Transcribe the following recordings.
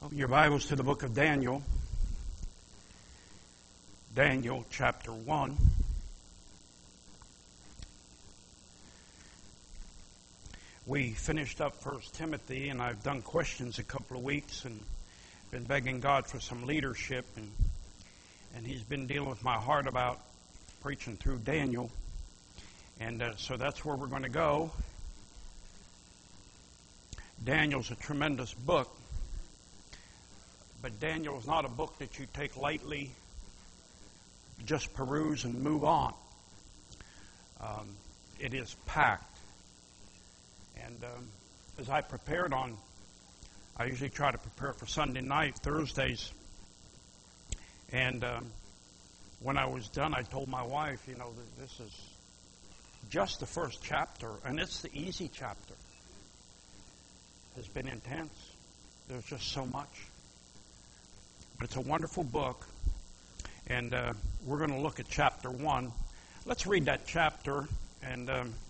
Open your Bibles to the book of Daniel. Daniel chapter 1. We finished up 1 Timothy, and I've done questions a couple of weeks and been begging God for some leadership, and He's been dealing with my heart about preaching through Daniel. And so that's where we're going to go. Daniel's a tremendous book. But Daniel is not a book that you take lightly, just peruse and move on. It is packed. And as I prepared I usually try to prepare for Sunday night, Thursdays. And when I was done, I told my wife, that this is just the first chapter, and it's the easy chapter. It's been intense. There's just so much. But it's a wonderful book, and we're going to look at chapter 1. Let's read that chapter, and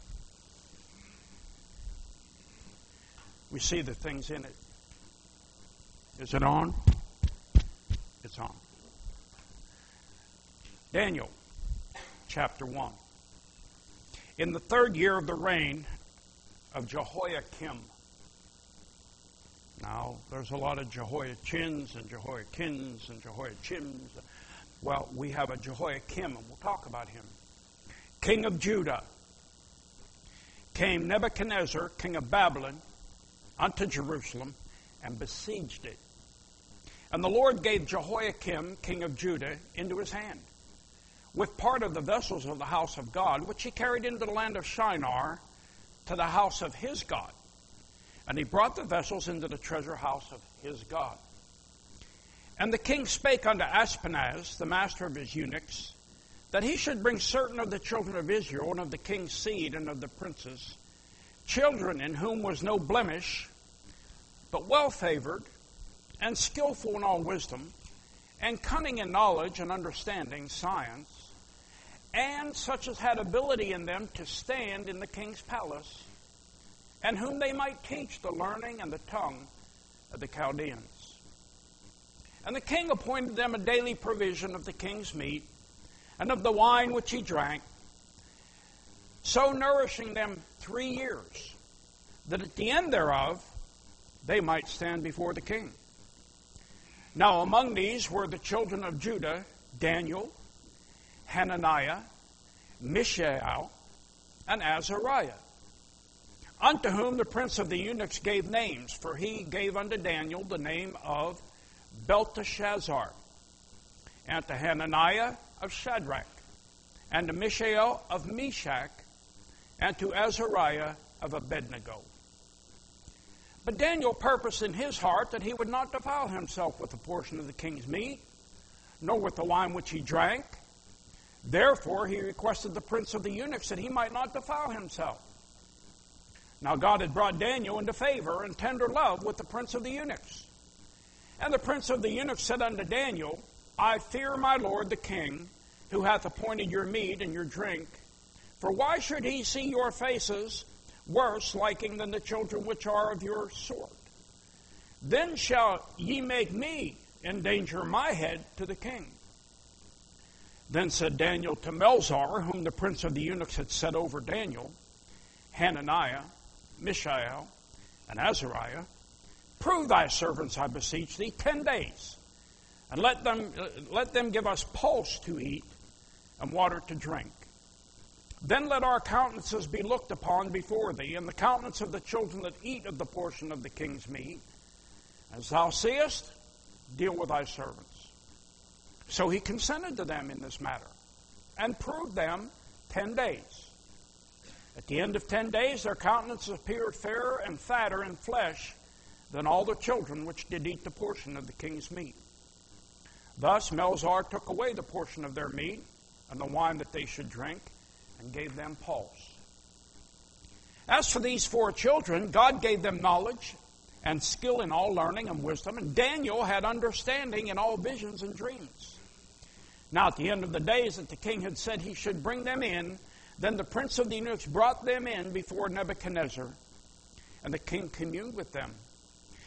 we see the things in it. Is it on? It's on. Daniel, chapter 1. In the 3rd year of the reign of Jehoiakim. Now, there's a lot of Jehoiachins and Jehoiakins and Jehoiachims. Well, we have a Jehoiakim, and we'll talk about him. King of Judah, came Nebuchadnezzar, king of Babylon, unto Jerusalem, and besieged it. And the Lord gave Jehoiakim, king of Judah, into his hand, with part of the vessels of the house of God, which he carried into the land of Shinar, to the house of his God. And he brought the vessels into the treasure house of his God. And the king spake unto Ashpenaz, the master of his eunuchs, that he should bring certain of the children of Israel, and of the king's seed, and of the princes, children in whom was no blemish, but well favored, and skillful in all wisdom, and cunning in knowledge and understanding, science, and such as had ability in them to stand in the king's palace, and whom they might teach the learning and the tongue of the Chaldeans. And the king appointed them a daily provision of the king's meat, and of the wine which he drank, so nourishing them 3 years, that at the end thereof they might stand before the king. Now among these were the children of Judah, Daniel, Hananiah, Mishael, and Azariah, unto whom the prince of the eunuchs gave names, for he gave unto Daniel the name of Belteshazzar, and to Hananiah of Shadrach, and to Mishael of Meshach, and to Azariah of Abednego. But Daniel purposed in his heart that he would not defile himself with a portion of the king's meat, nor with the wine which he drank. Therefore he requested the prince of the eunuchs that he might not defile himself. Now God had brought Daniel into favor and tender love with the prince of the eunuchs. And the prince of the eunuchs said unto Daniel, I fear my lord the king, who hath appointed your meat and your drink. For why should he see your faces worse liking than the children which are of your sort? Then shall ye make me endanger my head to the king. Then said Daniel to Melzar, whom the prince of the eunuchs had set over Daniel, Hananiah, Mishael, and Azariah, prove thy servants, I beseech thee, 10 days, and let them give us pulse to eat and water to drink. Then let our countenances be looked upon before thee, and the countenance of the children that eat of the portion of the king's meat. As thou seest, deal with thy servants. So he consented to them in this matter, and proved them 10 days. At the end of 10 days, their countenances appeared fairer and fatter in flesh than all the children which did eat the portion of the king's meat. Thus Melzar took away the portion of their meat and the wine that they should drink, and gave them pulse. As for these 4 children, God gave them knowledge and skill in all learning and wisdom, and Daniel had understanding in all visions and dreams. Now at the end of the days that the king had said he should bring them in, then the prince of the eunuchs brought them in before Nebuchadnezzar, and the king communed with them.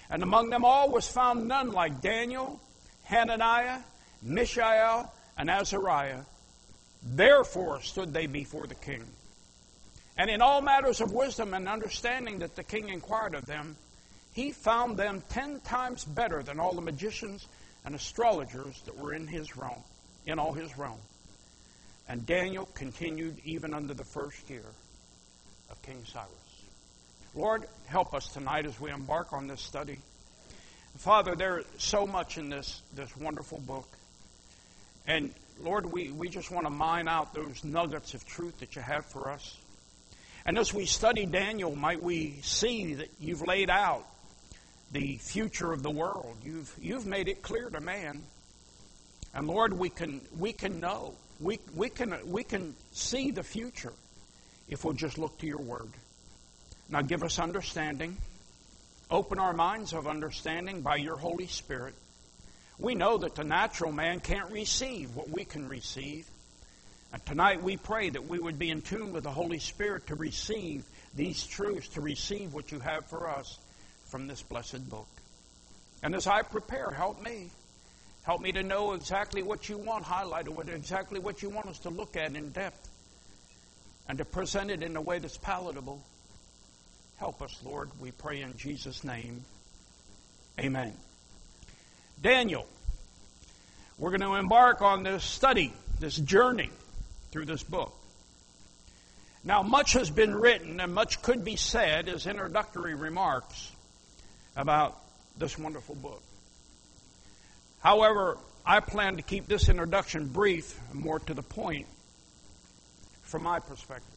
And among them all was found none like Daniel, Hananiah, Mishael, and Azariah. Therefore stood they before the king. And in all matters of wisdom and understanding that the king inquired of them, he found them 10 times better than all the magicians and astrologers that were in his realm, in all his realm. And Daniel continued even unto the first year of King Cyrus. Lord, help us tonight as we embark on this study. Father, there is so much in this wonderful book. And Lord, we just want to mine out those nuggets of truth that you have for us. And as we study Daniel, might we see that you've laid out the future of the world. You've made it clear to man. And Lord, we can know. We can see the future if we'll just look to your word. Now give us understanding. Open our minds of understanding by your Holy Spirit. We know that the natural man can't receive what we can receive. And tonight we pray that we would be in tune with the Holy Spirit to receive these truths, to receive what you have for us from this blessed book. And as I prepare, help me. Help me to know exactly what you want highlighted, exactly what you want us to look at in depth, and to present it in a way that's palatable. Help us, Lord, we pray in Jesus' name. Amen. Daniel. We're going to embark on this study, this journey through this book. Now, much has been written and much could be said as introductory remarks about this wonderful book. However, I plan to keep this introduction brief and more to the point from my perspective.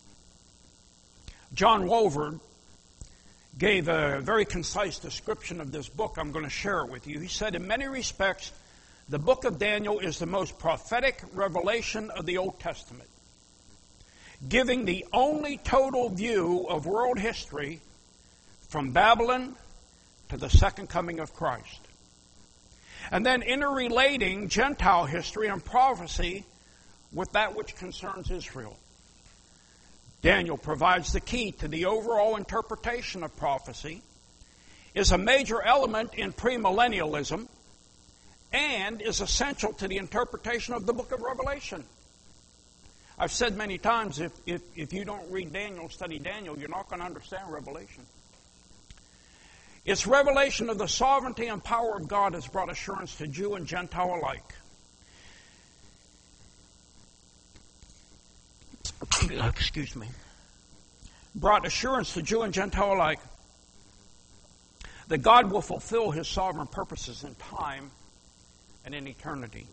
John Walvoord gave a very concise description of this book. I'm going to share it with you. He said, in many respects, the book of Daniel is the most prophetic revelation of the Old Testament, giving the only total view of world history from Babylon to the second coming of Christ. And then interrelating Gentile history and prophecy with that which concerns Israel. Daniel provides the key to the overall interpretation of prophecy, is a major element in premillennialism, and is essential to the interpretation of the book of Revelation. I've said many times, if you don't read Daniel, study Daniel, you're not going to understand Revelation. Its revelation of the sovereignty and power of God has brought assurance to Jew and Gentile alike. Excuse me. Brought assurance to Jew and Gentile alike that God will fulfill his sovereign purposes in time and in eternity.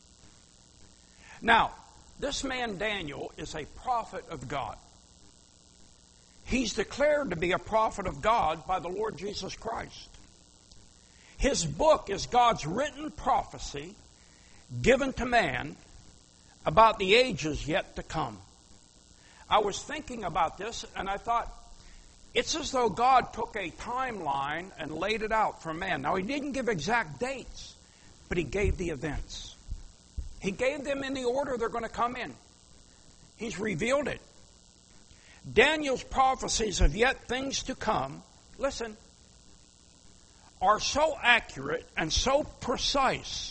Now, this man Daniel is a prophet of God. He's declared to be a prophet of God by the Lord Jesus Christ. His book is God's written prophecy given to man about the ages yet to come. I was thinking about this and I thought, it's as though God took a timeline and laid it out for man. Now, he didn't give exact dates, but he gave the events. He gave them in the order they're going to come in. He's revealed it. Daniel's prophecies of yet things to come, listen, are so accurate and so precise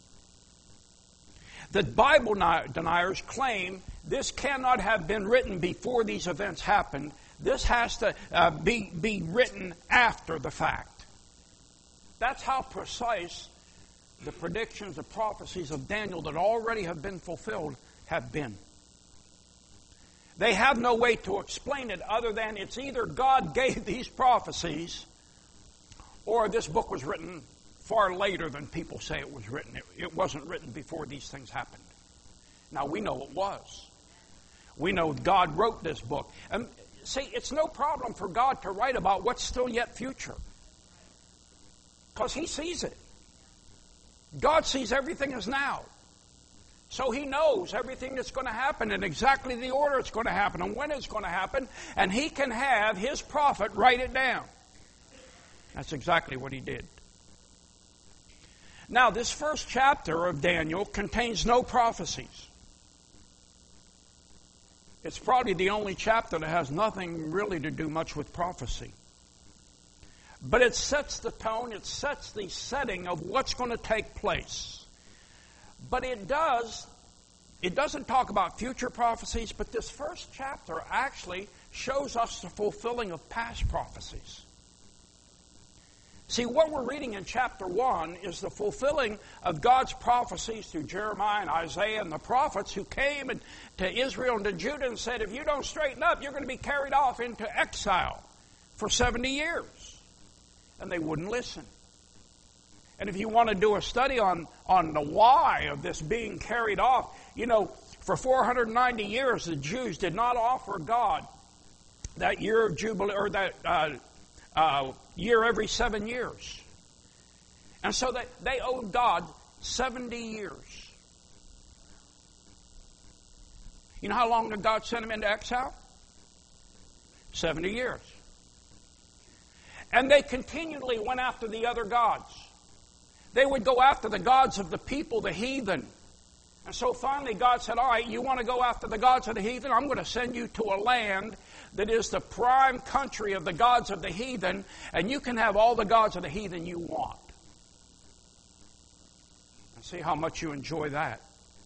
that Bible deniers claim this cannot have been written before these events happened. This has to be written after the fact. That's how precise the predictions, the prophecies of Daniel that already have been fulfilled have been. They have no way to explain it other than it's either God gave these prophecies or this book was written far later than people say it was written. It wasn't written before these things happened. Now, we know it was. We know God wrote this book. And see, it's no problem for God to write about what's still yet future, because he sees it. God sees everything as now. So he knows everything that's going to happen and exactly the order it's going to happen and when it's going to happen, and he can have his prophet write it down. That's exactly what he did. Now, this first chapter of Daniel contains no prophecies. It's probably the only chapter that has nothing really to do much with prophecy. But it sets the tone, it sets the setting of what's going to take place. But it doesn't talk about future prophecies, but this first chapter actually shows us the fulfilling of past prophecies. See, what we're reading in chapter 1 is the fulfilling of God's prophecies through Jeremiah and Isaiah and the prophets who came to Israel and to Judah and said, if you don't straighten up, you're going to be carried off into exile for 70 years. And they wouldn't listen. And if you want to do a study on the why of this being carried off, for 490 years the Jews did not offer God that year of Jubilee, or that year every 7 years. And so they owed God 70 years. You know how long did God send them into exile? 70 years. And they continually went after the other gods. They would go after the gods of the people, the heathen. And so finally God said, all right, you want to go after the gods of the heathen? I'm going to send you to a land that is the prime country of the gods of the heathen, and you can have all the gods of the heathen you want. And see how much you enjoy that.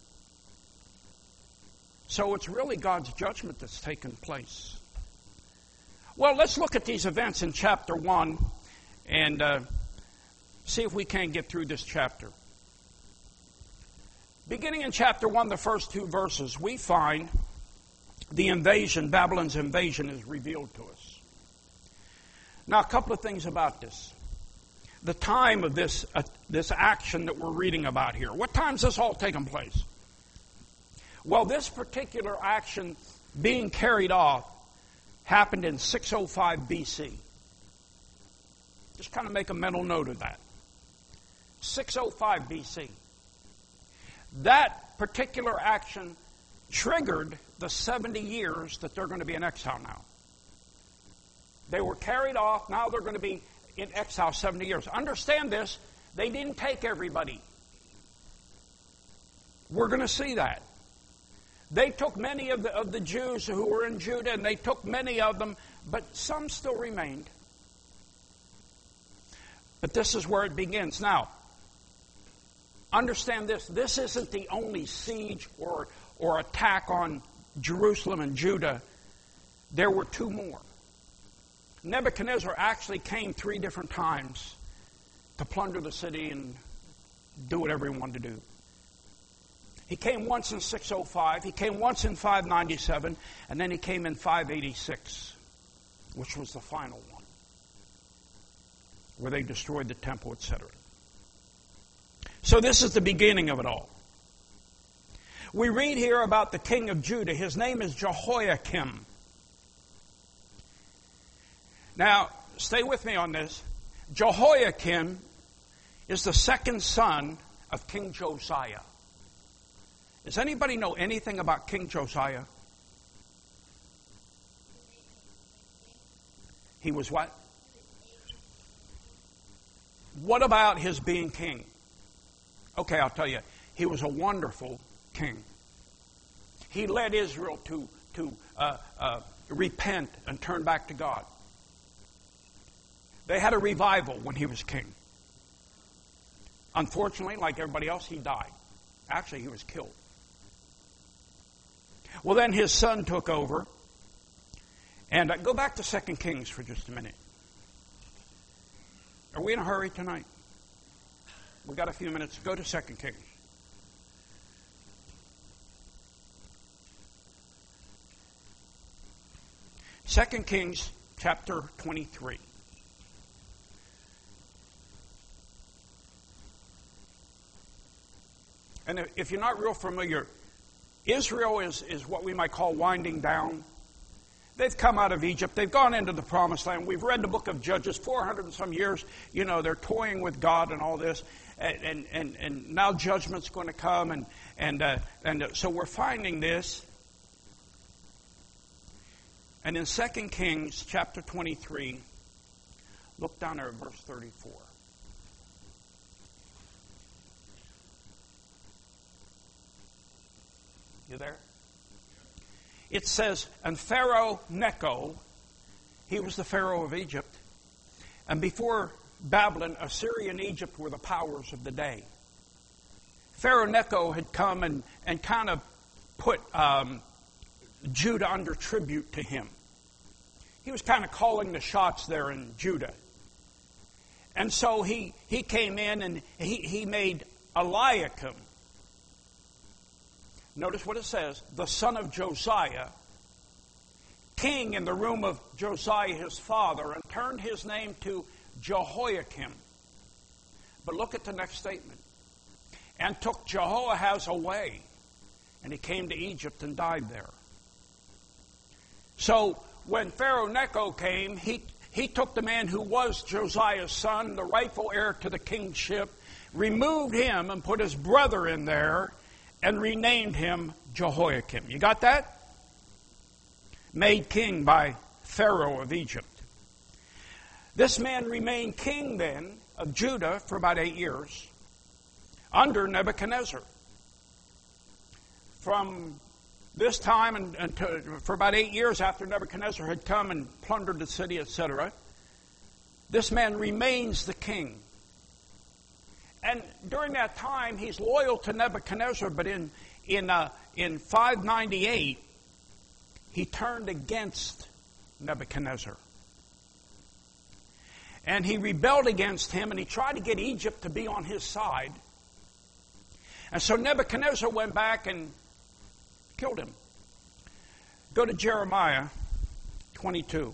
So it's really God's judgment that's taken place. Well, let's look at these events in chapter 1 and see if we can get through this chapter. Beginning in chapter 1, the first 2 verses, we find the invasion, Babylon's invasion, is revealed to us. Now, a couple of things about this. The time of this action that we're reading about here. What time's this all taking place? Well, this particular action being carried off happened in 605 BC. Just kind of make a mental note of that. 605 BC. That particular action triggered the 70 years that they're going to be in exile now. They were carried off, now they're going to be in exile 70 years. Understand this, they didn't take everybody. We're going to see that. They took many of the Jews who were in Judah, and they took many of them, but some still remained. But this is where it begins. Now, understand this. This isn't the only siege or attack on Jerusalem and Judah. There were 2 more. Nebuchadnezzar actually came 3 different times to plunder the city and do whatever he wanted to do. He came once in 605, he came once in 597, and then he came in 586, which was the final one, where they destroyed the temple, etc. So this is the beginning of it all. We read here about the king of Judah. His name is Jehoiakim. Now, stay with me on this. Jehoiakim is the second son of King Josiah. Does anybody know anything about King Josiah? He was what? What about his being king? Okay, I'll tell you. He was a wonderful king. He led Israel to repent and turn back to God. They had a revival when he was king. Unfortunately, like everybody else, he died. Actually, he was killed. Well, then his son took over. And go back to 2 Kings for just a minute. Are we in a hurry tonight? We've got a few minutes. Go to 2 Kings. Second Kings chapter 23. And if you're not real familiar, Israel is what we might call winding down. They've come out of Egypt. They've gone into the Promised Land. We've read the book of Judges, 400 and some years. You know, they're toying with God and all this. And now judgment's going to come. And so we're finding this. And in 2 Kings chapter 23, look down there at verse 34. You there? It says, and Pharaoh Necho, he was the Pharaoh of Egypt, And before Babylon, Assyria and Egypt were the powers of the day. Pharaoh Necho had come and kind of put Judah under tribute to him. He was kind of calling the shots there in Judah. And so he came in and he made Eliakim, notice what it says, the son of Josiah, king in the room of Josiah his father, and turned his name to Jehoiakim. But look at the next statement. And took Jehoahaz away, and he came to Egypt and died there. So when Pharaoh Necho came, he took the man who was Josiah's son, the rightful heir to the kingship, removed him and put his brother in there, and renamed him Jehoiakim. You got that? Made king by Pharaoh of Egypt. This man remained king then of Judah for about 8 years under Nebuchadnezzar. From this time and for about 8 years after Nebuchadnezzar had come and plundered the city, etc., this man remains the king. And during that time, he's loyal to Nebuchadnezzar, but in 598, he turned against Nebuchadnezzar. And he rebelled against him, and he tried to get Egypt to be on his side. And so Nebuchadnezzar went back and killed him. Go to Jeremiah 22.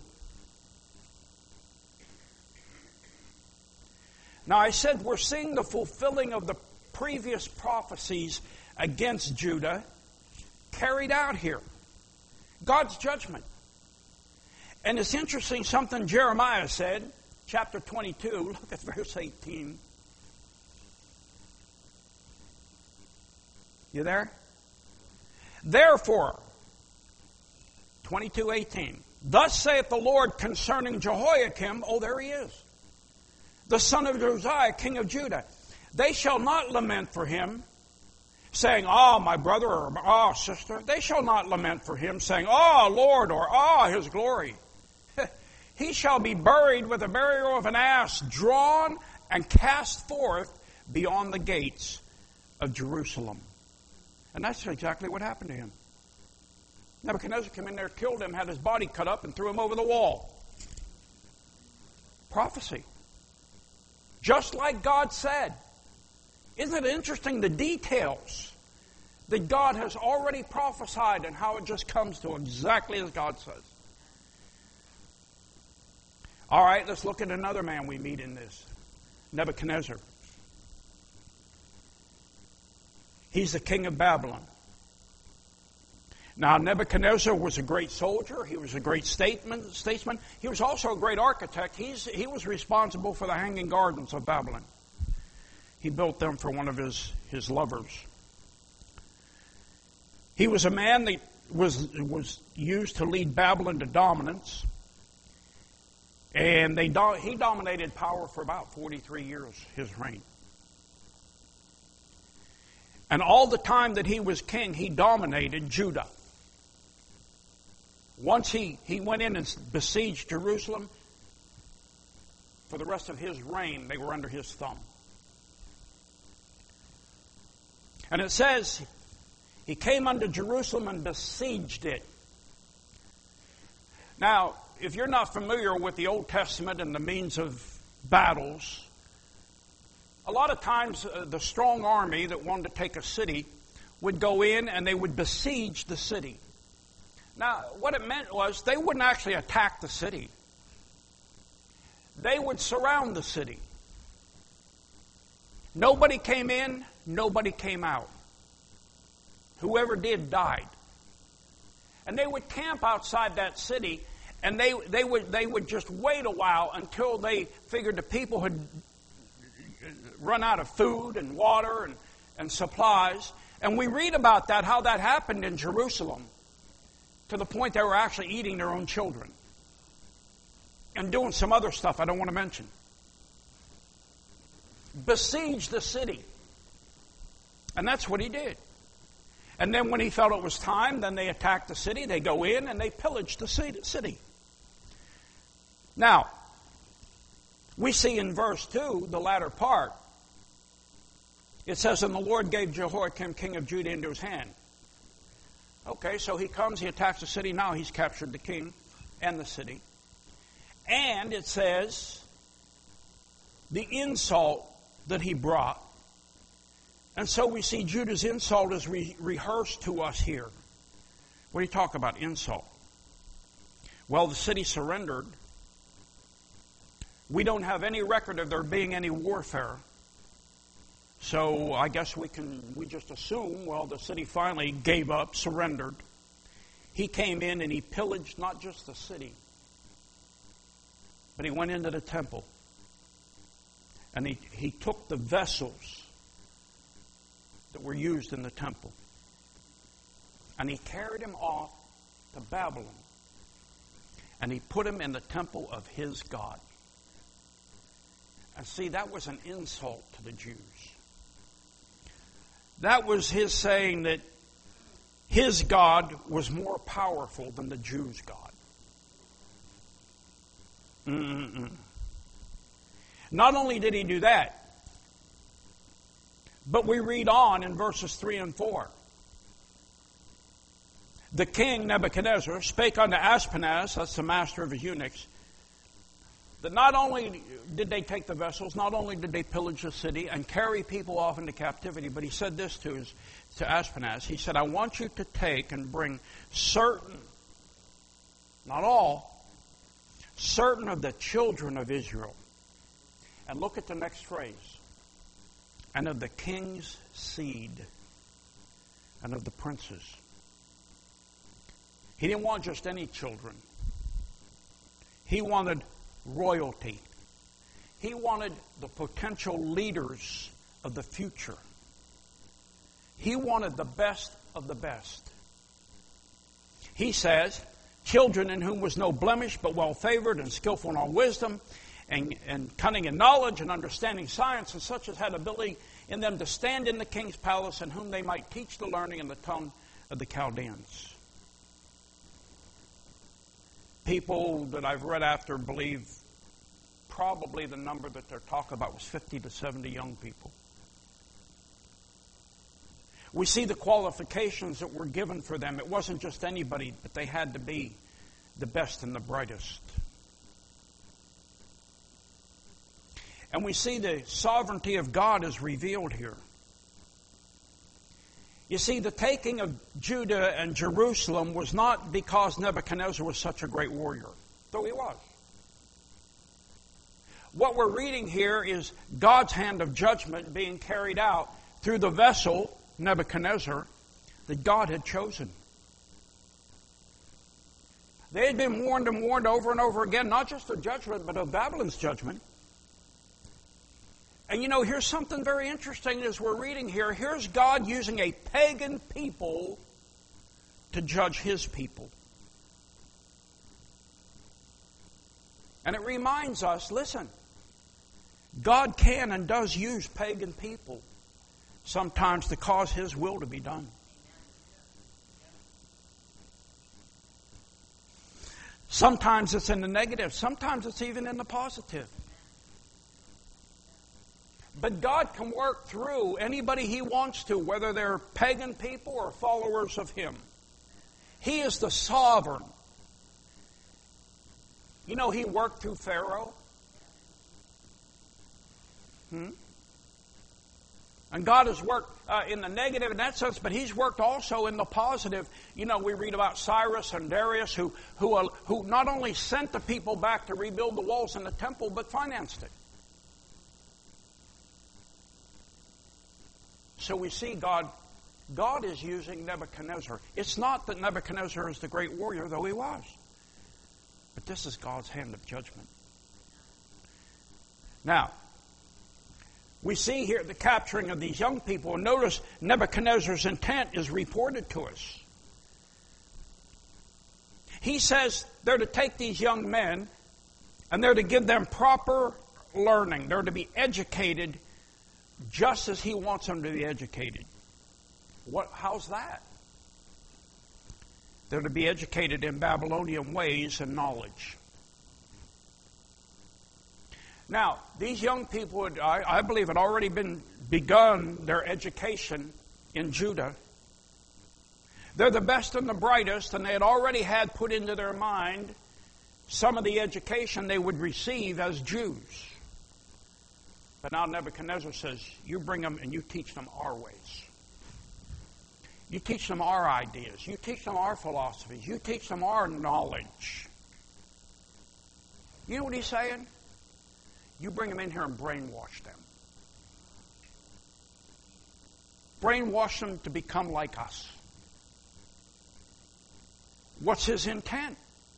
Now I said we're seeing the fulfilling of the previous prophecies against Judah carried out here. God's judgment. And it's interesting something Jeremiah said, chapter 22, look at verse 18. You there? Therefore, 22:18. Thus saith the Lord concerning Jehoiakim, oh, there he is, the son of Josiah, king of Judah. They shall not lament for him, saying, "Ah, my brother," or "Ah, sister." They shall not lament for him, saying, "Ah, Lord," or "Ah, his glory." He shall be buried with the burial of an ass, drawn and cast forth beyond the gates of Jerusalem. And that's exactly what happened to him. Nebuchadnezzar came in there, killed him, had his body cut up, and threw him over the wall. Prophecy. Just like God said. Isn't it interesting, the details that God has already prophesied and how it just comes to exactly as God says. All right, let's look at another man we meet in this. Nebuchadnezzar. He's the king of Babylon. Now, Nebuchadnezzar was a great soldier. He was a great statesman. He was also a great architect. He was responsible for the Hanging Gardens of Babylon. He built them for one of his lovers. He was a man that was used to lead Babylon to dominance. And he dominated power for about 43 years, his reign. And all the time that he was king, he dominated Judah. Once he went in and besieged Jerusalem, for the rest of his reign, they were under his thumb. And it says, he came unto Jerusalem and besieged it. Now, if you're not familiar with the Old Testament and the means of battles, a lot of times the strong army that wanted to take a city would go in and they would besiege the city. Now, what it meant was they wouldn't actually attack the city. They would surround the city. Nobody came in, nobody came out. Whoever did died. And they would camp outside that city, and they would just wait a while until they figured the people had run out of food and water and supplies. And we read about that, how that happened in Jerusalem, to the point they were actually eating their own children and doing some other stuff I don't want to mention. Besiege the city. And that's what he did. And then when he felt it was time, then they attacked the city. They go in and they pillaged the city. Now, We see in verse 2, the latter part, it says, and the Lord gave Jehoiakim, king of Judah, into his hand. Okay, so he comes, he attacks the city. Now he's captured the king and the city. And it says, the insult that he brought. And so we see Judah's insult is rehearsed to us here. What do you talk about, insult? Well, the city surrendered. We don't have any record of there being any warfare. So I guess we just assume, well, the city finally gave up, surrendered. He came in and he pillaged not just the city, but he went into the temple. And he took the vessels that were used in the temple. And he carried them off to Babylon. And he put them in the temple of his God. And see, that was an insult to the Jews. That was his saying that his God was more powerful than the Jews' God. Not only did he do that, but we read on in verses 3 and 4. The king Nebuchadnezzar spake unto Ashpenaz, that's the master of his eunuchs, that not only did they take the vessels, not only did they pillage the city and carry people off into captivity, but he said this to Ashpenaz. He said, I want you to take and bring certain, not all, certain of the children of Israel. And look at the next phrase. And of the king's seed and of the princes. He didn't want just any children. He wanted royalty. He wanted the potential leaders of the future. He wanted the best of the best. He says, children in whom was no blemish, but well favored and skillful in all wisdom, and cunning in knowledge and understanding science, and such as had ability in them to stand in the king's palace, and whom they might teach the learning in the tongue of the Chaldeans. People that I've read after believe probably the number that they're talking about was 50 to 70 young people. We see the qualifications that were given for them. It wasn't just anybody, but they had to be the best and the brightest. And we see the sovereignty of God is revealed here. You see, the taking of Judah and Jerusalem was not because Nebuchadnezzar was such a great warrior, though he was. What we're reading here is God's hand of judgment being carried out through the vessel, Nebuchadnezzar, that God had chosen. They had been warned and warned over and over again, not just of judgment, but of Babylon's judgment. And you know, here's something very interesting as we're reading here. Here's God using a pagan people to judge his people. And it reminds us, listen, God can and does use pagan people sometimes to cause his will to be done. Sometimes it's in the negative. Sometimes it's even in the positive. But God can work through anybody he wants to, whether they're pagan people or followers of him. He is the sovereign. You know, he worked through Pharaoh. And God has worked in the negative in that sense, but he's worked also in the positive. You know, we read about Cyrus and Darius who not only sent the people back to rebuild the walls in the temple, but financed it. So we see God is using Nebuchadnezzar. It's not that Nebuchadnezzar is the great warrior, though he was. But this is God's hand of judgment. Now, we see here the capturing of these young people. And notice Nebuchadnezzar's intent is reported to us. He says they're to take these young men and they're to give them proper learning. They're to be educated just as he wants them to be educated. How's that? They're to be educated in Babylonian ways and knowledge. Now, these young people, I believe, had already begun their education in Judah. They're the best and the brightest, and they had already had put into their mind some of the education they would receive as Jews. But now Nebuchadnezzar says, you bring them and you teach them our ways. You teach them our ideas. You teach them our philosophies. You teach them our knowledge. You know what he's saying? You bring them in here and brainwash them. Brainwash them to become like us. What's his intent?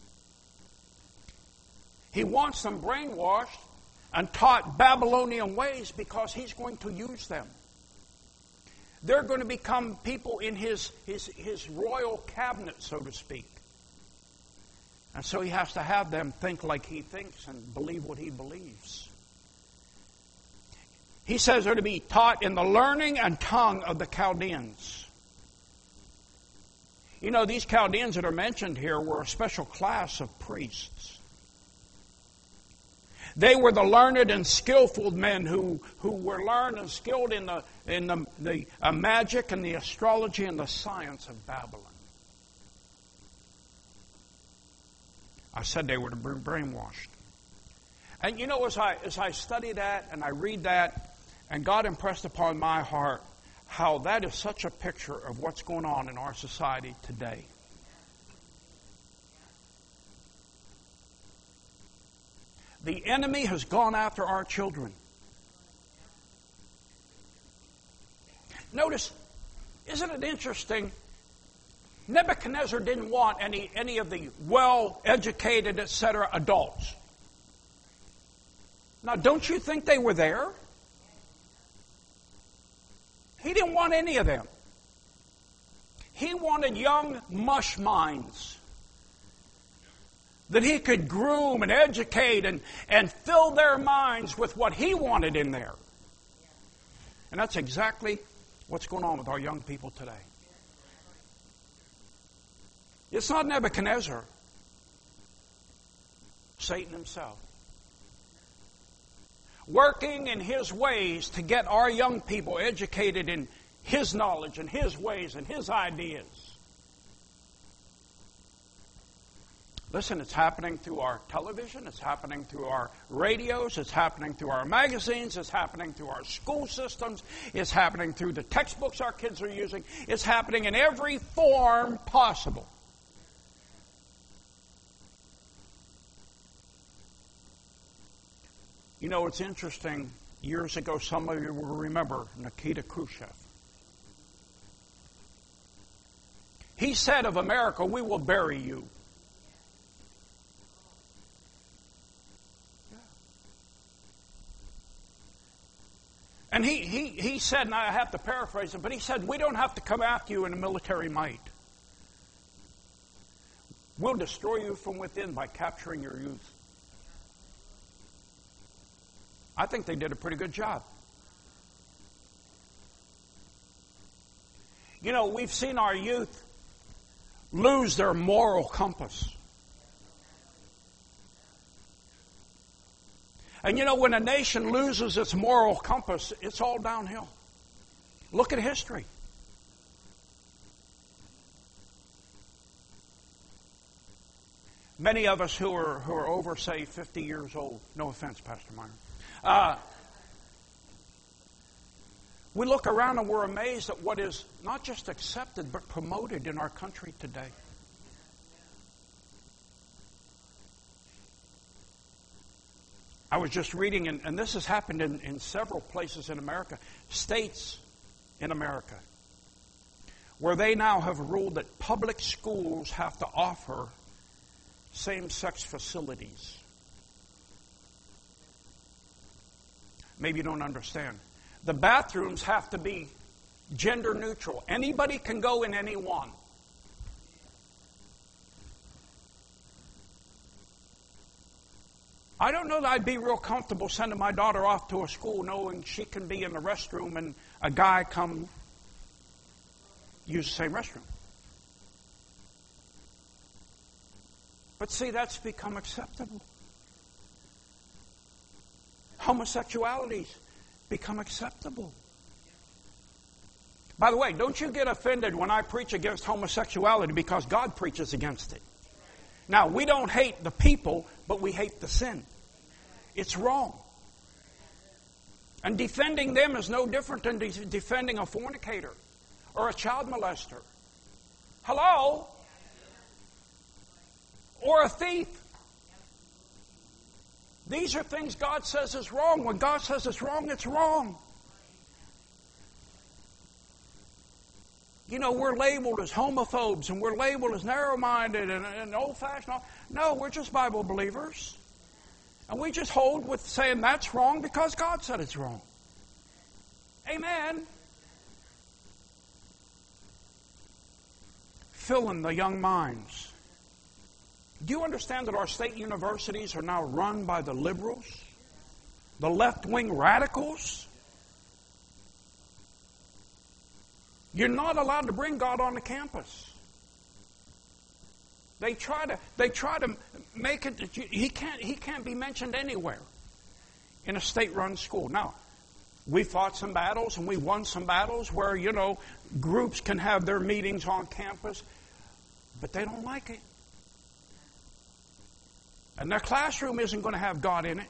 He wants them brainwashed and taught Babylonian ways because he's going to use them. They're going to become people in his royal cabinet, so to speak. And so he has to have them think like he thinks and believe what he believes. He says they're to be taught in the learning and tongue of the Chaldeans. You know, these Chaldeans that are mentioned here were a special class of priests. They were the learned and skillful men who were learned and skilled in the magic and the astrology and the science of Babylon. I said they were to be brainwashed. And you know, as I study that and I read that, and God impressed upon my heart how that is such a picture of what's going on in our society today. The enemy has gone after our children. Notice, isn't it interesting? Nebuchadnezzar didn't want any of the well-educated, etc., adults. Now, don't you think they were there? He didn't want any of them. He wanted young mush minds that he could groom and educate and fill their minds with what he wanted in there. And that's exactly what's going on with our young people today. It's not Nebuchadnezzar. Satan himself. Working in his ways to get our young people educated in his knowledge and his ways and his ideas. Listen, it's happening through our television, it's happening through our radios, it's happening through our magazines, it's happening through our school systems, it's happening through the textbooks our kids are using, it's happening in every form possible. You know, it's interesting, years ago, some of you will remember Nikita Khrushchev. He said of America, we will bury you. And he said, and I have to paraphrase him, but he said, we don't have to come after you in a military might. We'll destroy you from within by capturing your youth. I think they did a pretty good job. You know, we've seen our youth lose their moral compass. And you know, when a nation loses its moral compass, it's all downhill. Look at history. Many of us who are over, say, 50 years old, no offense, Pastor Meyer, we look around and we're amazed at what is not just accepted but promoted in our country today. I was just reading, and this has happened in several places in America, states in America, where they now have ruled that public schools have to offer same-sex facilities. Maybe you don't understand. The bathrooms have to be gender neutral. Anybody can go in any one. I don't know that I'd be real comfortable sending my daughter off to a school knowing she can be in the restroom and a guy come use the same restroom. But see, that's become acceptable. homosexualities become acceptable. By the way, don't you get offended when I preach against homosexuality, because God preaches against it. Now, we don't hate the people, but we hate the sin. It's wrong. And defending them is no different than defending a fornicator or a child molester. Hello? Or a thief. These are things God says is wrong. When God says it's wrong, it's wrong. You know, we're labeled as homophobes and we're labeled as narrow-minded and old-fashioned. No, we're just Bible believers. And we just hold with saying that's wrong because God said it's wrong. Amen. Filling the young minds. Do you understand that our state universities are now run by the liberals? The left-wing radicals? You're not allowed to bring God on the campus. They try to make it that he can't be mentioned anywhere in a state-run school. Now, we fought some battles and we won some battles where, you know, groups can have their meetings on campus, but they don't like it. And their classroom isn't going to have God in it.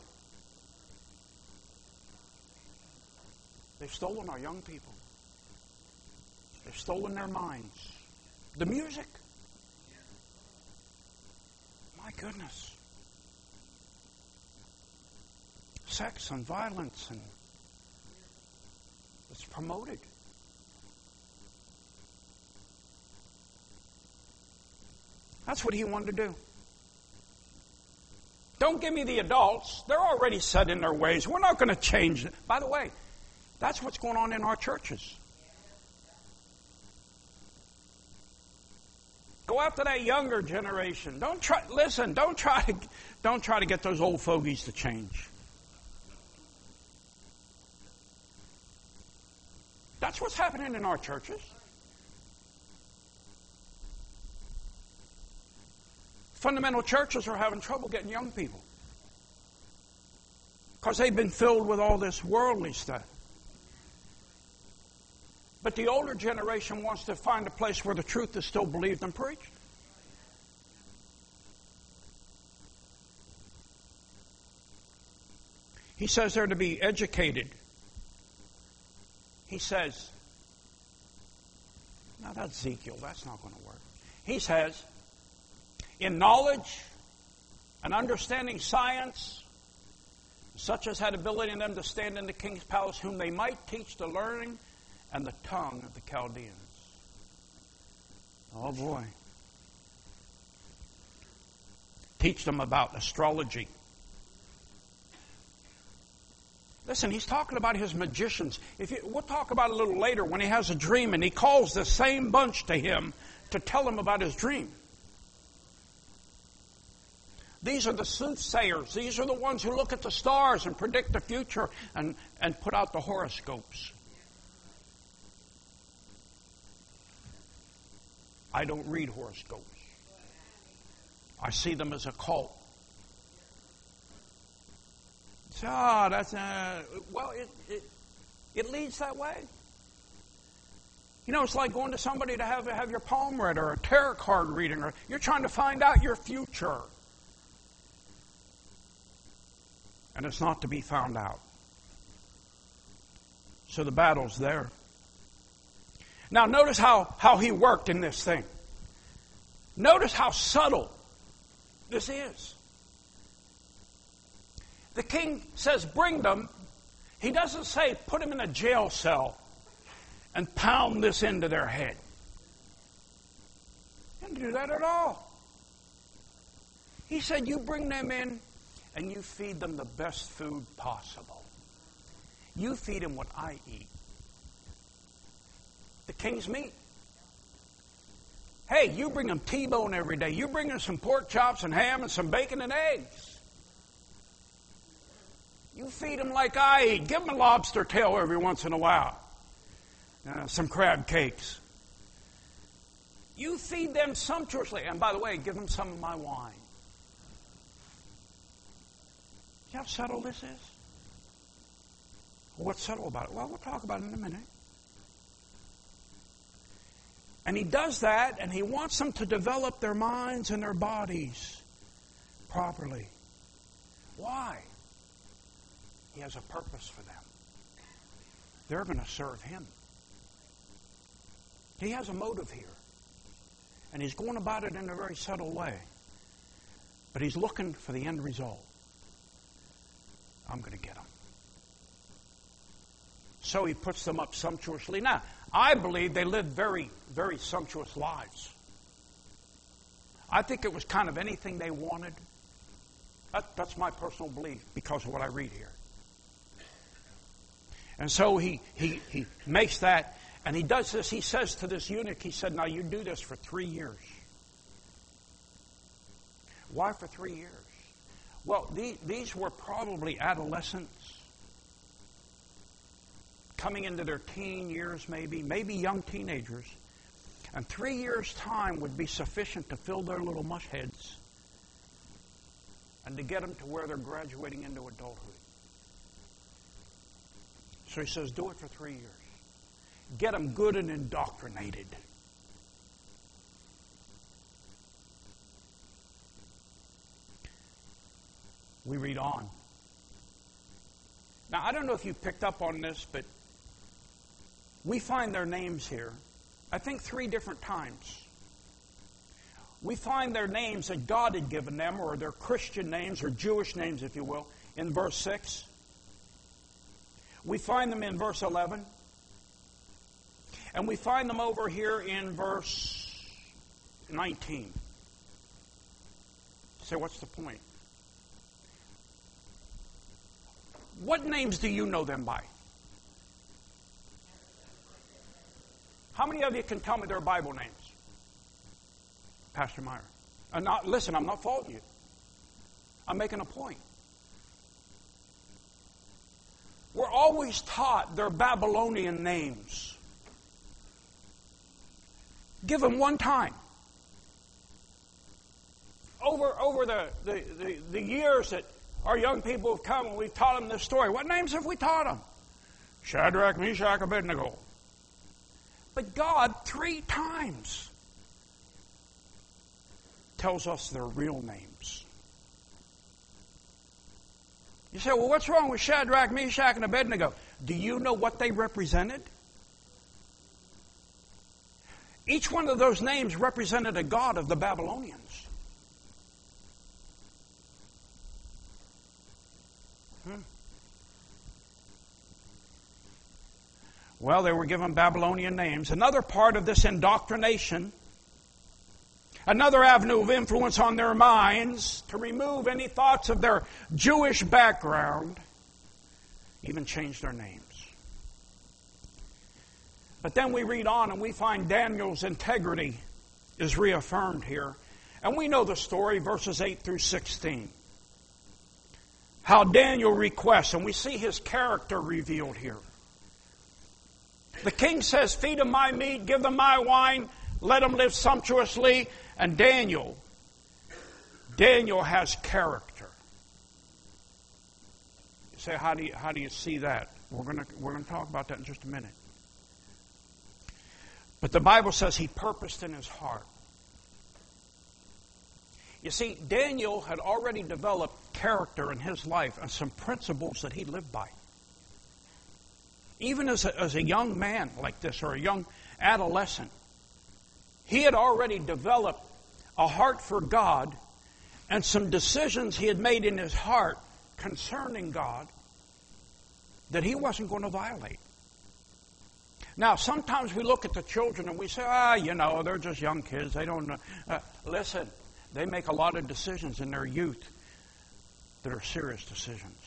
They've stolen our young people. They've stolen their minds. The music. My goodness. Sex and violence, and it's promoted. That's what he wanted to do. Don't give me the adults. They're already set in their ways. We're not going to change it. By the way, that's what's going on in our churches. Go after that younger generation. Don't try to get those old fogies to change. That's what's happening in our churches. Fundamental churches are having trouble getting young people because they've been filled with all this worldly stuff. But the older generation wants to find a place where the truth is still believed and preached. He says they're to be educated. He says, now that's Ezekiel, that's not going to work. He says, in knowledge and understanding science, such as had ability in them to stand in the king's palace, whom they might teach the learning and the tongue of the Chaldeans. Oh boy. Teach them about astrology. Listen, he's talking about his magicians. We'll talk about it a little later when he has a dream and he calls the same bunch to him to tell him about his dream. These are the soothsayers. These are the ones who look at the stars and predict the future and put out the horoscopes. I don't read horoscopes. I see them as a cult. So, it leads that way. You know, it's like going to somebody to have your palm read or a tarot card reading, or you're trying to find out your future. And it's not to be found out. So the battle's there. Now notice how he worked in this thing. Notice how subtle this is. The king says, bring them. He doesn't say, put them in a jail cell and pound this into their head. He didn't do that at all. He said, you bring them in and you feed them the best food possible. You feed them what I eat. The king's meat. Hey, you bring them T-bone every day. You bring them some pork chops and ham and some bacon and eggs. You feed them like I eat. Give them a lobster tail every once in a while. Some crab cakes. You feed them sumptuously. And by the way, give them some of my wine. See how subtle this is? What's subtle about it? Well, we'll talk about it in a minute. And he does that, and he wants them to develop their minds and their bodies properly. Why? He has a purpose for them. They're going to serve him. He has a motive here. And he's going about it in a very subtle way. But he's looking for the end result. I'm going to get them. So he puts them up sumptuously. Now, I believe they lived very, very sumptuous lives. I think it was kind of anything they wanted. That's my personal belief because of what I read here. And so he makes that, and he does this. He says to this eunuch, he said, now you do this for 3 years. Why for 3 years? Well, these were probably adolescents coming into their teen years, maybe young teenagers. And 3 years' time would be sufficient to fill their little mush heads and to get them to where they're graduating into adulthood. So he says, do it for 3 years. Get them good and indoctrinated. We read on. Now, I don't know if you picked up on this, but we find their names here, I think 3 different times. We find their names that God had given them, or their Christian names, or Jewish names, if you will, in verse 6. We find them in verse 11. And we find them over here in verse 19. So what's the point? What names do you know them by? How many of you can tell me their Bible names? Pastor Meyer. Listen, I'm not faulting you. I'm making a point. We're always taught their Babylonian names. Give them one time. Over the years that our young people have come and we've taught them this story, what names have we taught them? Shadrach, Meshach, Abednego. But God 3 times tells us their real names. You say, well, what's wrong with Shadrach, Meshach, and Abednego? Do you know what they represented? Each one of those names represented a god of the Babylonians. Well, they were given Babylonian names. Another part of this indoctrination, another avenue of influence on their minds to remove any thoughts of their Jewish background, even change their names. But then we read on and we find Daniel's integrity is reaffirmed here. And we know the story, verses 8 through 16. How Daniel requests, and we see his character revealed here. The king says, feed them my meat, give them my wine, let them live sumptuously. And Daniel has character. You say, how do you see that? We're going to talk about that in just a minute. But the Bible says he purposed in his heart. You see, Daniel had already developed character in his life and some principles that he lived by. Even as a young man like this, or a young adolescent, he had already developed a heart for God and some decisions he had made in his heart concerning God that he wasn't going to violate. Now, sometimes we look at the children and we say, they're just young kids. They don't know. Listen, they make a lot of decisions in their youth that are serious decisions.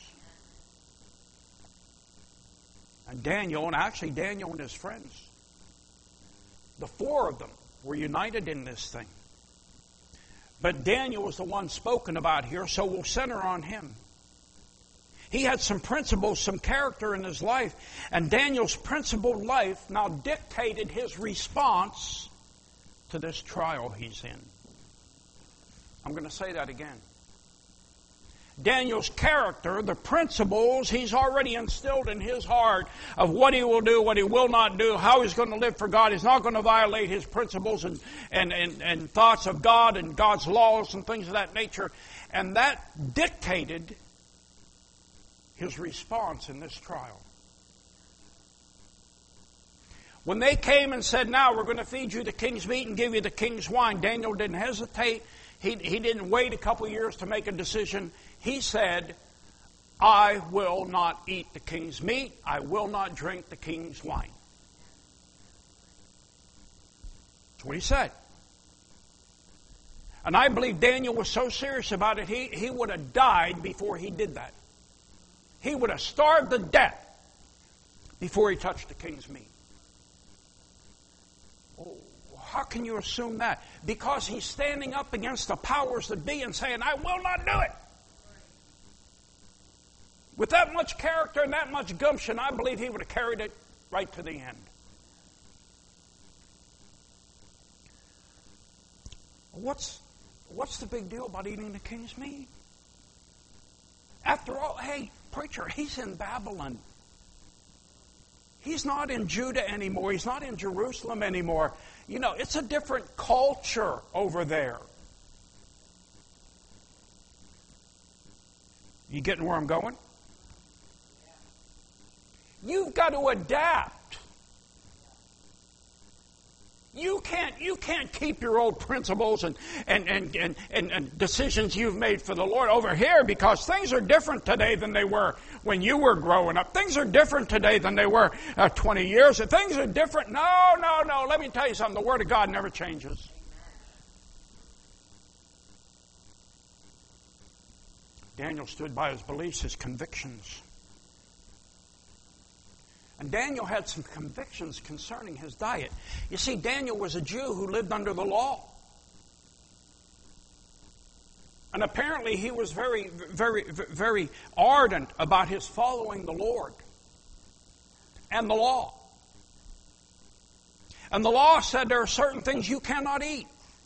And Daniel and his friends, the 4 of them were united in this thing. But Daniel was the one spoken about here, so we'll center on him. He had some principles, some character in his life, and Daniel's principled life now dictated his response to this trial he's in. I'm going to say that again. Daniel's character, the principles he's already instilled in his heart of what he will do, what he will not do, how he's going to live for God. He's not going to violate his principles and thoughts of God and God's laws and things of that nature. And that dictated his response in this trial. When they came and said, now we're going to feed you the king's meat and give you the king's wine, Daniel didn't hesitate. He didn't wait a couple years to make a decision. He said, I will not eat the king's meat. I will not drink the king's wine. That's what he said. And I believe Daniel was so serious about it, he would have died before he did that. He would have starved to death before he touched the king's meat. Oh, how can you assume that? Because he's standing up against the powers that be and saying, I will not do it. With that much character and that much gumption, I believe he would have carried it right to the end. What's the big deal about eating the king's meat? After all, hey, preacher, he's in Babylon. He's not in Judah anymore. He's not in Jerusalem anymore. You know, it's a different culture over there. You getting where I'm going? You've got to adapt. You can't keep your old principles and decisions you've made for the Lord over here, because things are different today than they were when you were growing up. Things are different today than they were 20 years. Things are different. No. Let me tell you something. The Word of God never changes. Daniel stood by his beliefs, his convictions. And Daniel had some convictions concerning his diet. You see, Daniel was a Jew who lived under the law. And apparently he was very, very, very ardent about his following the Lord and the law. And the law said there are certain things you cannot eat.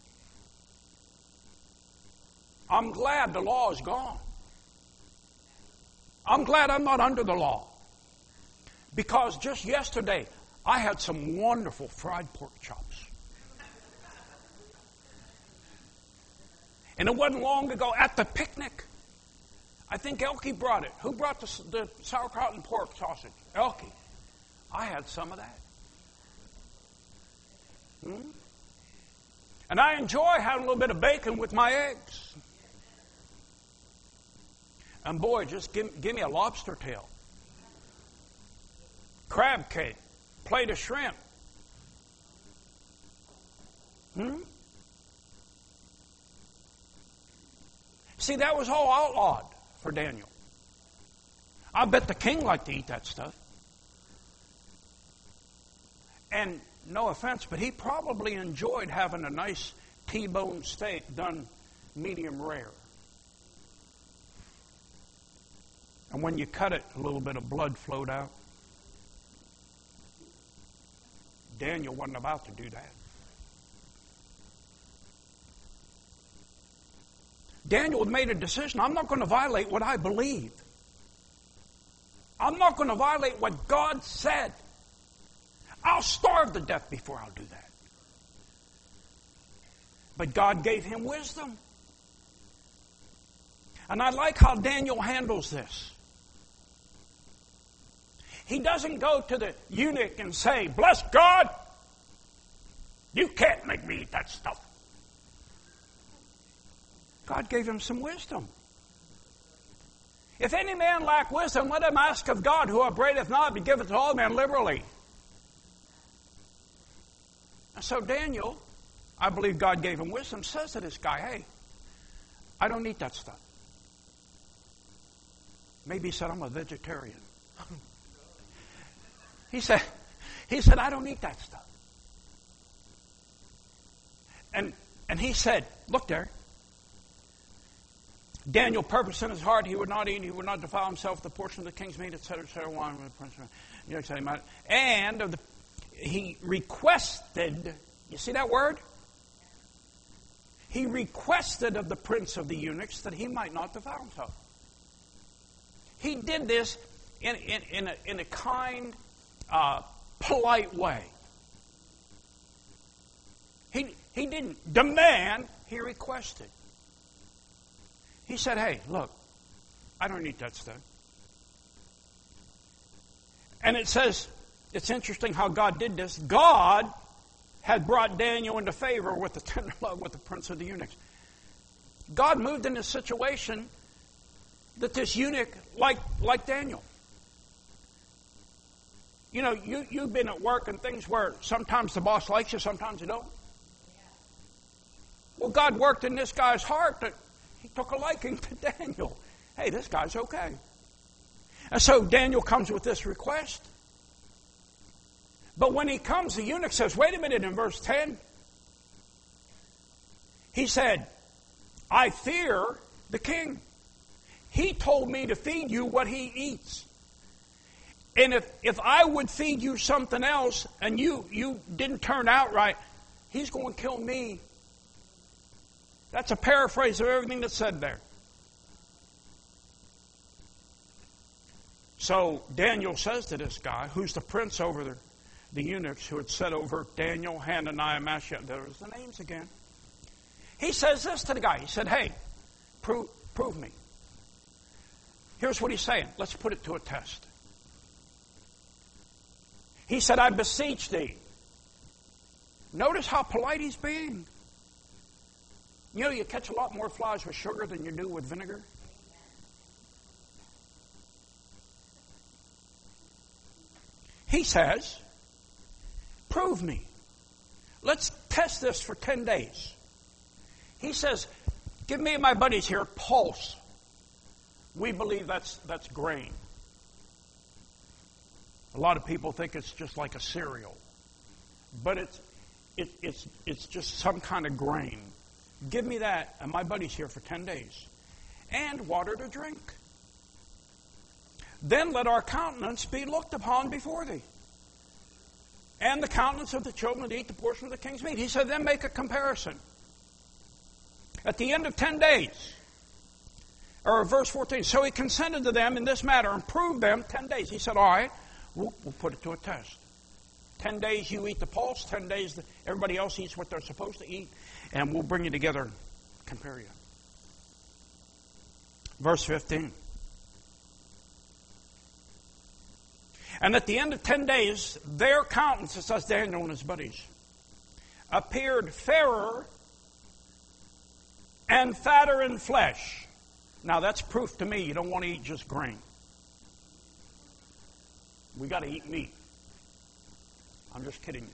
I'm glad the law is gone. I'm glad I'm not under the law. Because just yesterday, I had some wonderful fried pork chops. And it wasn't long ago at the picnic. I think Elkie brought it. Who brought the sauerkraut and pork sausage? Elkie. I had some of that. And I enjoy having a little bit of bacon with my eggs. And boy, just give me a lobster tail. Crab cake, plate of shrimp. See, that was all outlawed for Daniel. I bet the king liked to eat that stuff. And no offense, but he probably enjoyed having a nice T-bone steak done medium rare. And when you cut it, a little bit of blood flowed out. Daniel wasn't about to do that. Daniel had made a decision. I'm not going to violate what I believe. I'm not going to violate what God said. I'll starve to death before I'll do that. But God gave him wisdom. And I like how Daniel handles this. He doesn't go to the eunuch and say, bless God, you can't make me eat that stuff. God gave him some wisdom. If any man lack wisdom, let him ask of God, who upbraideth not, but giveth to all men liberally. And so Daniel, I believe God gave him wisdom, says to this guy, hey, I don't eat that stuff. Maybe he said, I'm a vegetarian. He said, I don't eat that stuff. And he said, look there. Daniel purposed in his heart he would not eat, he would not defile himself with the portion of the king's meat, etc., etc., wine, and he requested, you see that word? He requested of the prince of the eunuchs that he might not defile himself. he did this in a kind, polite way. He didn't demand, he requested. He said, hey, look, I don't eat that stuff. And it says, it's interesting how God did this. God had brought Daniel into favor with the tender love with the prince of the eunuchs. God moved in a situation that this eunuch, like Daniel. You know, you've been at work and things where sometimes the boss likes you, sometimes you don't. Well, God worked in this guy's heart that he took a liking to Daniel. Hey, this guy's okay. And so Daniel comes with this request. But when he comes, the eunuch says, wait a minute, in verse 10, he said, I fear the king. He told me to feed you what he eats. And if I would feed you something else and you didn't turn out right, he's going to kill me. That's a paraphrase of everything that's said there. So Daniel says to this guy, who's the prince over the eunuchs who had set over Daniel, Hananiah, Mishael, there's the names again. He says this to the guy. He said, hey, prove me. Here's what he's saying. Let's put it to a test. He said, I beseech thee. Notice how polite he's being. You know, you catch a lot more flies with sugar than you do with vinegar. He says, prove me. Let's test this for 10 days. He says, give me and my buddies here pulse. We believe that's grain. A lot of people think it's just like a cereal. But it's just some kind of grain. Give me that and my buddies here for 10 days. And water to drink. Then let our countenance be looked upon before thee. And the countenance of the children that eat the portion of the king's meat. He said, then make a comparison. At the end of 10 days, or verse 14, so he consented to them in this matter and proved them 10 days. He said, all right, we'll put it to a test. 10 days you eat the pulse, 10 days everybody else eats what they're supposed to eat, and we'll bring you together and compare you. Verse 15. And at the end of 10 days, their countenances, as Daniel and his buddies, appeared fairer and fatter in flesh. Now that's proof to me you don't want to eat just grain. We got to eat meat. I'm just kidding you.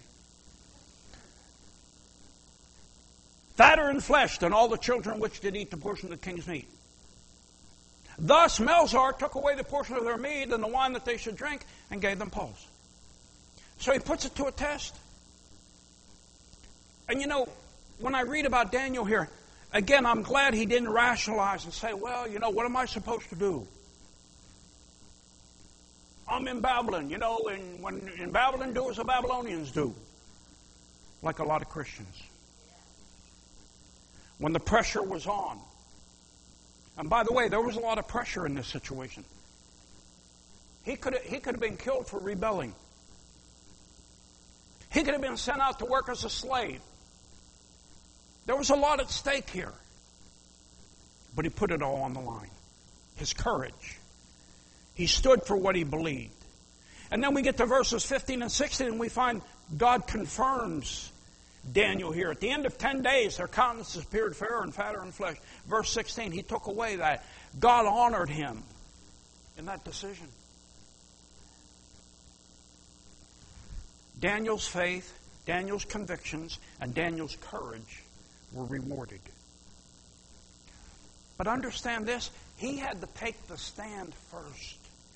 Fatter in flesh than all the children which did eat the portion of the king's meat. Thus Melzar took away the portion of their meat and the wine that they should drink and gave them pulse. So he puts it to a test. And you know, when I read about Daniel here, again, I'm glad he didn't rationalize and say, well, you know, what am I supposed to do? I'm in Babylon, you know, and when in Babylon do as the Babylonians do. Like a lot of Christians. When the pressure was on. And by the way, there was a lot of pressure in this situation. He could have been killed for rebelling. He could have been sent out to work as a slave. There was a lot at stake here. But he put it all on the line. His courage. He stood for what he believed. And then we get to verses 15 and 16 and we find God confirms Daniel here. At the end of 10 days, their countenances appeared fairer and fatter in flesh. Verse 16, he took away that. God honored him in that decision. Daniel's faith, Daniel's convictions, and Daniel's courage were rewarded. But understand this, he had to take the stand first.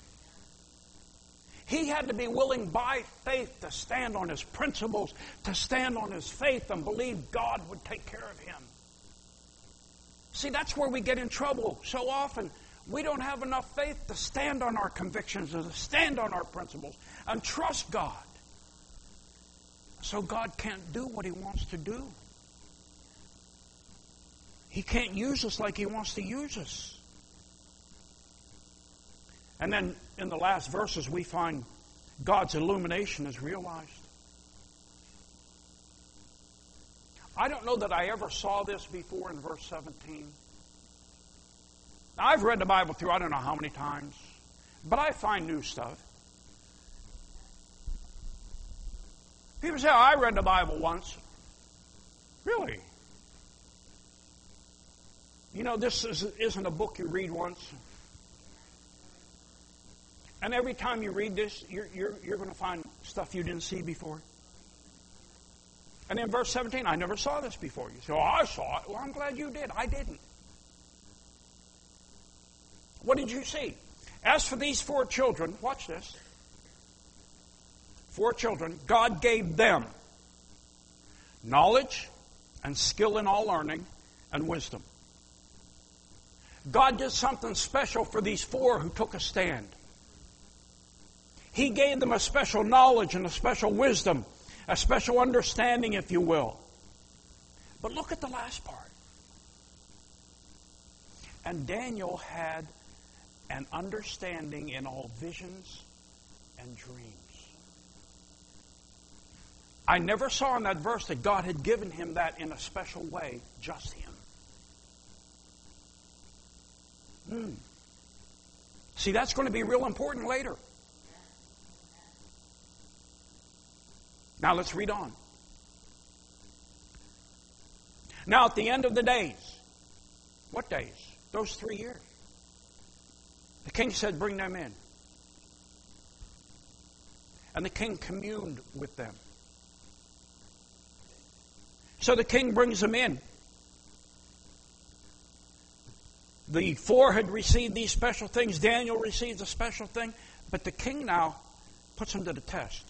He had to be willing by faith to stand on his principles, to stand on his faith and believe God would take care of him. See, that's where we get in trouble so often. We don't have enough faith to stand on our convictions and to stand on our principles and trust God. So God can't do what he wants to do. He can't use us like he wants to use us. And then in the last verses we find God's illumination is realized. I don't know that I ever saw this before in verse 17. Now, I've read the Bible through I don't know how many times, but I find new stuff. People say, oh, I read the Bible once. Really? You know, this isn't a book you read once. And every time you read this, you're going to find stuff you didn't see before. And in verse 17, I never saw this before. You say, oh, I saw it. Well, I'm glad you did. I didn't. What did you see? As for these 4 children, watch this. 4 children, God gave them knowledge and skill in all learning and wisdom. God did something special for these 4 who took a stand. He gave them a special knowledge and a special wisdom, a special understanding, if you will. But look at the last part. And Daniel had an understanding in all visions and dreams. I never saw in that verse that God had given him that in a special way, just him. See, that's going to be real important later. Now let's read on. Now at the end of the days, what days? Those 3 years. The king said, bring them in. And the king communed with them. So the king brings them in. The 4 had received these special things. Daniel receives a special thing. But the king now puts them to the test.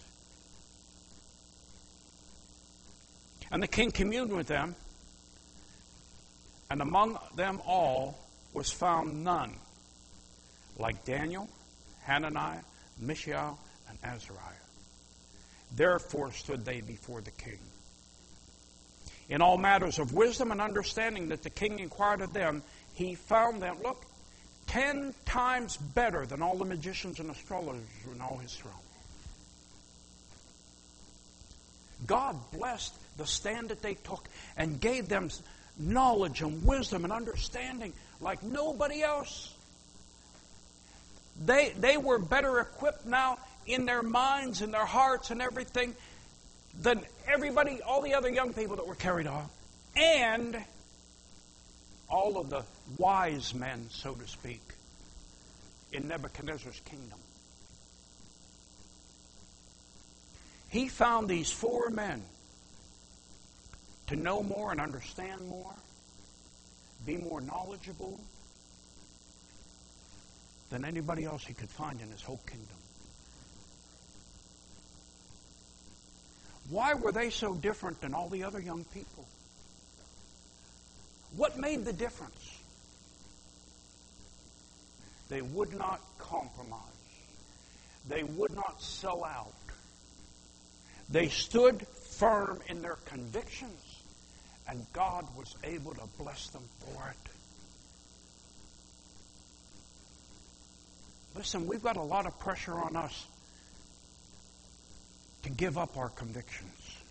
And the king communed with them. And among them all was found none like Daniel, Hananiah, Mishael, and Azariah. Therefore stood they before the king. In all matters of wisdom and understanding that the king inquired of them, he found them, 10 times better than all the magicians and astrologers in all his throne. God blessed the stand that they took and gave them knowledge and wisdom and understanding like nobody else. They were better equipped now in their minds and their hearts and everything than everybody, all the other young people that were carried off. And all of the wise men, so to speak, in Nebuchadnezzar's kingdom. He found these 4 men to know more and understand more, be more knowledgeable than anybody else he could find in his whole kingdom. Why were they so different than all the other young people? What made the difference? They would not compromise. They would not sell out. They stood firm in their convictions, and God was able to bless them for it. Listen, we've got a lot of pressure on us to give up our convictions.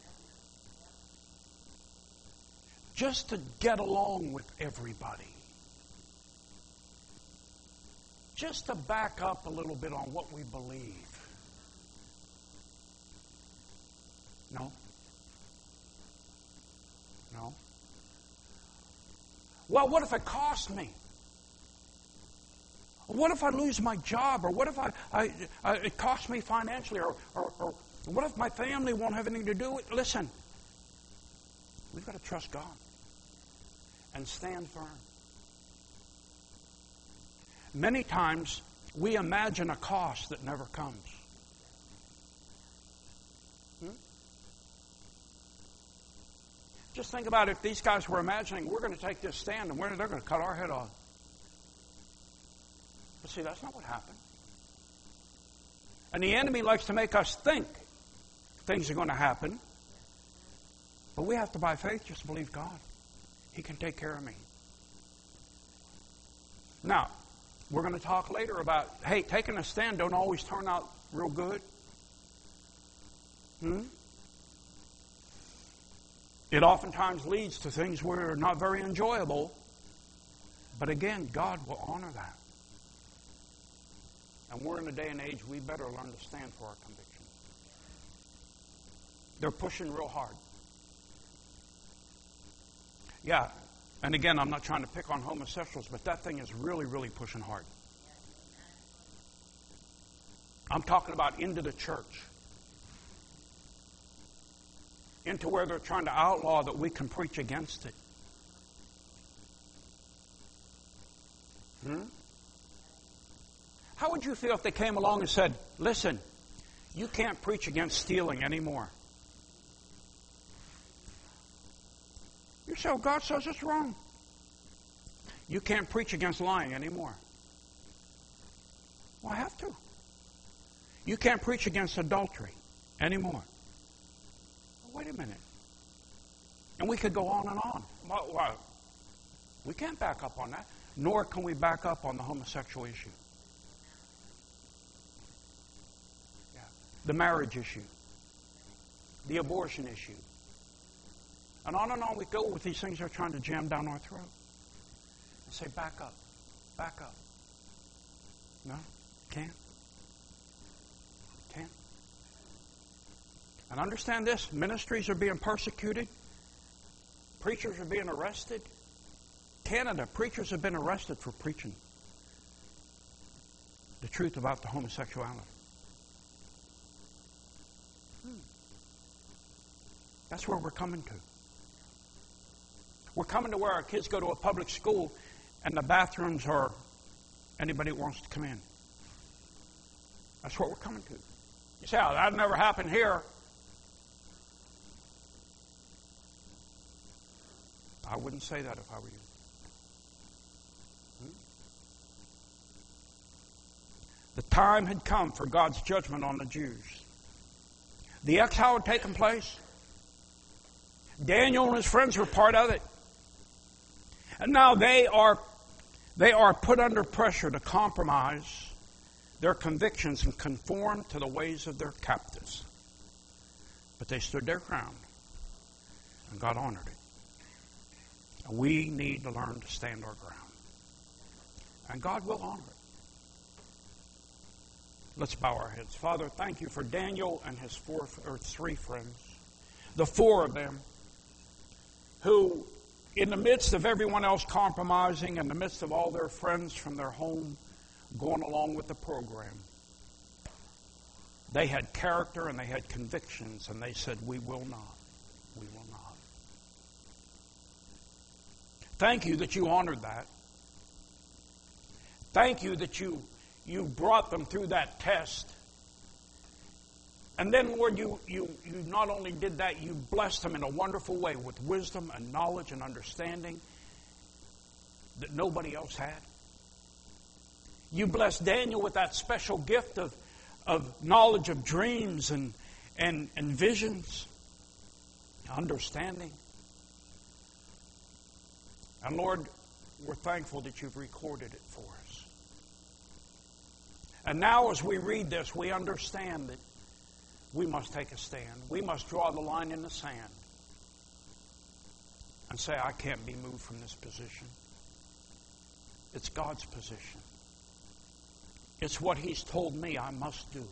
Just to get along with everybody. Just to back up a little bit on what we believe. No. No. Well, what if it costs me? What if I lose my job? Or what if it costs me financially? Or what if my family won't have anything to do with it? Listen, we've got to trust God and stand firm. Many times we imagine a cost that never comes. Just think about if these guys were imagining we're going to take this stand and they're going to cut our head off. But see, that's not what happened. And the enemy likes to make us think things are going to happen. But we have to, by faith, just believe God. He can take care of me. Now, We're going to talk later about, hey, taking a stand don't always turn out real good. It oftentimes leads to things that are not very enjoyable. But again, God will honor that. And we're in a day and age we better learn to stand for our convictions. They're pushing real hard. Yeah, and again, I'm not trying to pick on homosexuals, but that thing is really, really pushing hard. I'm talking about into the church. Into where they're trying to outlaw that we can preach against it. How would you feel if they came along and said, listen, you can't preach against stealing anymore? You say, oh, God says it's wrong. You can't preach against lying anymore. Well, I have to. You can't preach against adultery anymore. Well, wait a minute. And we could go on and on. Well, we can't back up on that. Nor can we back up on the homosexual issue. Yeah. The marriage issue. The abortion issue. And on we go with these things they're trying to jam down our throat. And say, back up. Back up. No? Can't. Can't. And understand this. Ministries are being persecuted. Preachers are being arrested. Canada, preachers have been arrested for preaching the truth about the homosexuality. That's where we're coming to. We're coming to where our kids go to a public school and the bathrooms are anybody who wants to come in. That's what we're coming to. You say, oh, that never happened here. I wouldn't say that if I were you. The time had come for God's judgment on the Jews. The exile had taken place. Daniel and his friends were part of it. And now they are put under pressure to compromise their convictions and conform to the ways of their captors. But they stood their ground, and God honored it. And we need to learn to stand our ground. And God will honor it. Let's bow our heads. Father, thank you for Daniel and his three friends. The four of them who, in the midst of everyone else compromising, in the midst of all their friends from their home going along with the program, they had character and they had convictions, and they said, we will not. We will not. Thank you that you honored that. Thank you that you brought them through that test. And then, Lord, you not only did that, you blessed them in a wonderful way with wisdom and knowledge and understanding that nobody else had. You blessed Daniel with that special gift of knowledge of dreams and visions, understanding. And Lord, we're thankful that you've recorded it for us. And now as we read this, we understand that we must take a stand. We must draw the line in the sand and say, I can't be moved from this position. It's God's position. It's what He's told me I must do.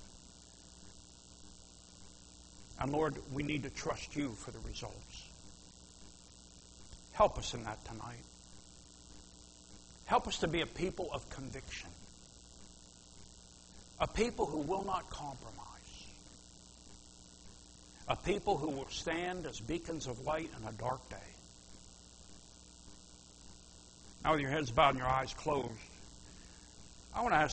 And Lord, we need to trust you for the results. Help us in that tonight. Help us to be a people of conviction. A people who will not compromise. A people who will stand as beacons of light in a dark day. Now with your heads bowed and your eyes closed, I want to ask